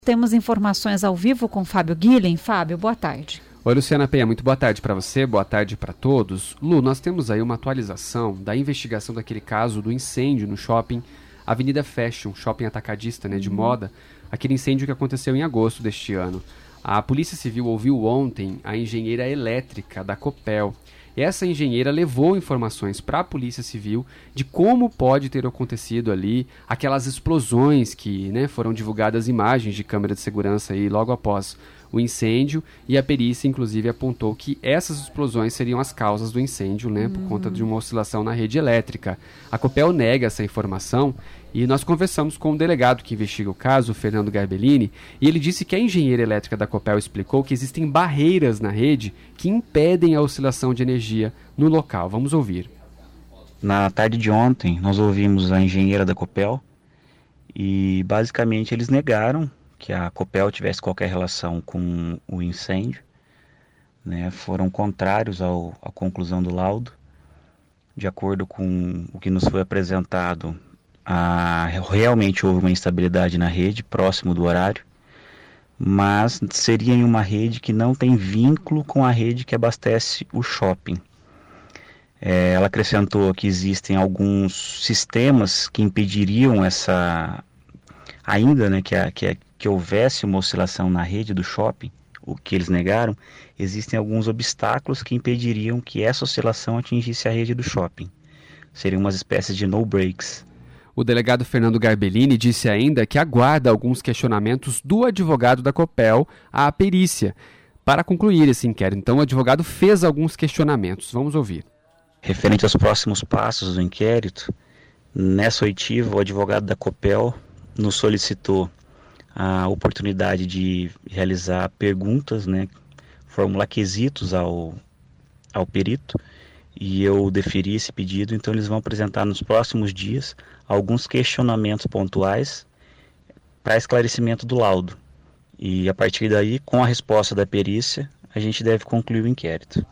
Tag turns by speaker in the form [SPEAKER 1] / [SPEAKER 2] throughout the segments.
[SPEAKER 1] Temos informações ao vivo com Fábio Guilhem. Fábio, boa tarde.
[SPEAKER 2] Oi, Luciana Penha, muito boa tarde para você, boa tarde para todos. Lu, nós temos aí uma atualização da investigação daquele caso do incêndio no shopping Avenida Fashion, shopping atacadista, de moda, aquele incêndio que aconteceu em agosto deste ano. A Polícia Civil ouviu ontem a engenheira elétrica da Copel. Essa engenheira levou informações para a Polícia Civil de como pode ter acontecido ali aquelas explosões que foram divulgadas imagens de câmera de segurança aí logo após o incêndio, e a perícia inclusive apontou que essas explosões seriam as causas do incêndio, por conta de uma oscilação na rede elétrica. A Copel nega essa informação e nós conversamos com o delegado que investiga o caso, Fernando Garbellini, e ele disse que a engenheira elétrica da Copel explicou que existem barreiras na rede que impedem a oscilação de energia no local. Vamos ouvir.
[SPEAKER 3] Na tarde de ontem, nós ouvimos a engenheira da Copel e basicamente eles negaram que a Copel tivesse qualquer relação com o incêndio, foram contrários à conclusão do laudo. De acordo com o que nos foi apresentado, realmente houve uma instabilidade na rede, próximo do horário, mas seria em uma rede que não tem vínculo com a rede que abastece o shopping. Ela acrescentou que existem alguns sistemas que impediriam que houvesse uma oscilação na rede do shopping, o que eles negaram. Existem alguns obstáculos que impediriam que essa oscilação atingisse a rede do shopping. Seriam umas espécies de no-breaks.
[SPEAKER 2] O delegado Fernando Garbellini disse ainda que aguarda alguns questionamentos do advogado da Copel à perícia para concluir esse inquérito. Então o advogado fez alguns questionamentos. Vamos ouvir.
[SPEAKER 3] Referente aos próximos passos do inquérito, nessa oitiva o advogado da Copel nos solicitou a oportunidade de realizar perguntas, formular quesitos ao perito, e eu deferi esse pedido. Então eles vão apresentar nos próximos dias alguns questionamentos pontuais para esclarecimento do laudo, e a partir daí, com a resposta da perícia, a gente deve concluir o inquérito.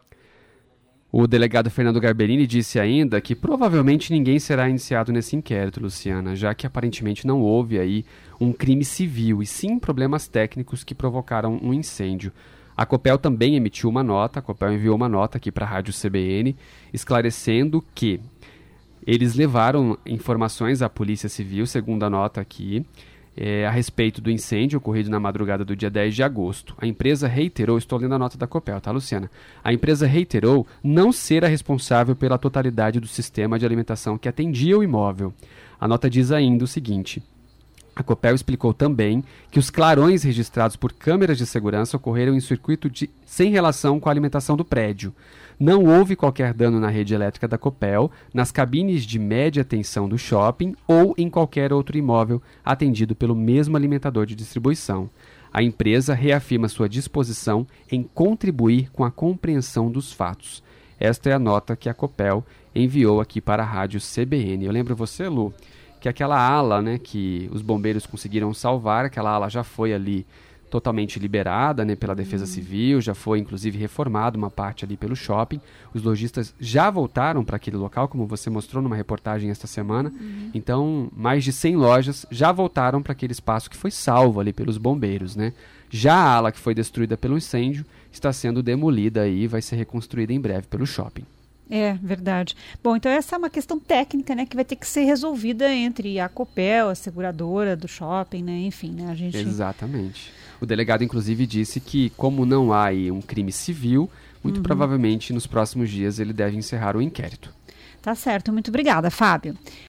[SPEAKER 2] O delegado Fernando Garbellini disse ainda que provavelmente ninguém será iniciado nesse inquérito, Luciana, já que aparentemente não houve aí um crime civil, e sim problemas técnicos que provocaram um incêndio. A Copel também emitiu uma nota, a Copel enviou uma nota aqui para a Rádio CBN, esclarecendo que eles levaram informações à Polícia Civil, segundo a nota aqui, a respeito do incêndio ocorrido na madrugada do dia 10 de agosto. A empresa reiterou, estou lendo a nota da Copel, tá, Luciana? A empresa reiterou não ser a responsável pela totalidade do sistema de alimentação que atendia o imóvel. A nota diz ainda o seguinte: a Copel explicou também que os clarões registrados por câmeras de segurança ocorreram em circuito sem relação com a alimentação do prédio. Não houve qualquer dano na rede elétrica da Copel, nas cabines de média tensão do shopping ou em qualquer outro imóvel atendido pelo mesmo alimentador de distribuição. A empresa reafirma sua disposição em contribuir com a compreensão dos fatos. Esta é a nota que a Copel enviou aqui para a Rádio CBN. Eu lembro você, Lu, que aquela ala, que os bombeiros conseguiram salvar, aquela ala já foi ali totalmente liberada, pela Defesa Civil, já foi inclusive reformada uma parte ali pelo shopping. Os lojistas já voltaram para aquele local, como você mostrou numa reportagem esta semana. Então, mais de 100 lojas já voltaram para aquele espaço que foi salvo ali pelos bombeiros, Já a ala que foi destruída pelo incêndio está sendo demolida e vai ser reconstruída em breve pelo shopping.
[SPEAKER 1] É, verdade. Bom, então essa é uma questão técnica, que vai ter que ser resolvida entre a Copel, a seguradora do shopping, enfim, a gente...
[SPEAKER 2] Exatamente. O delegado, inclusive, disse que, como não há aí um crime civil, muito provavelmente nos próximos dias ele deve encerrar o inquérito.
[SPEAKER 1] Tá certo, muito obrigada, Fábio.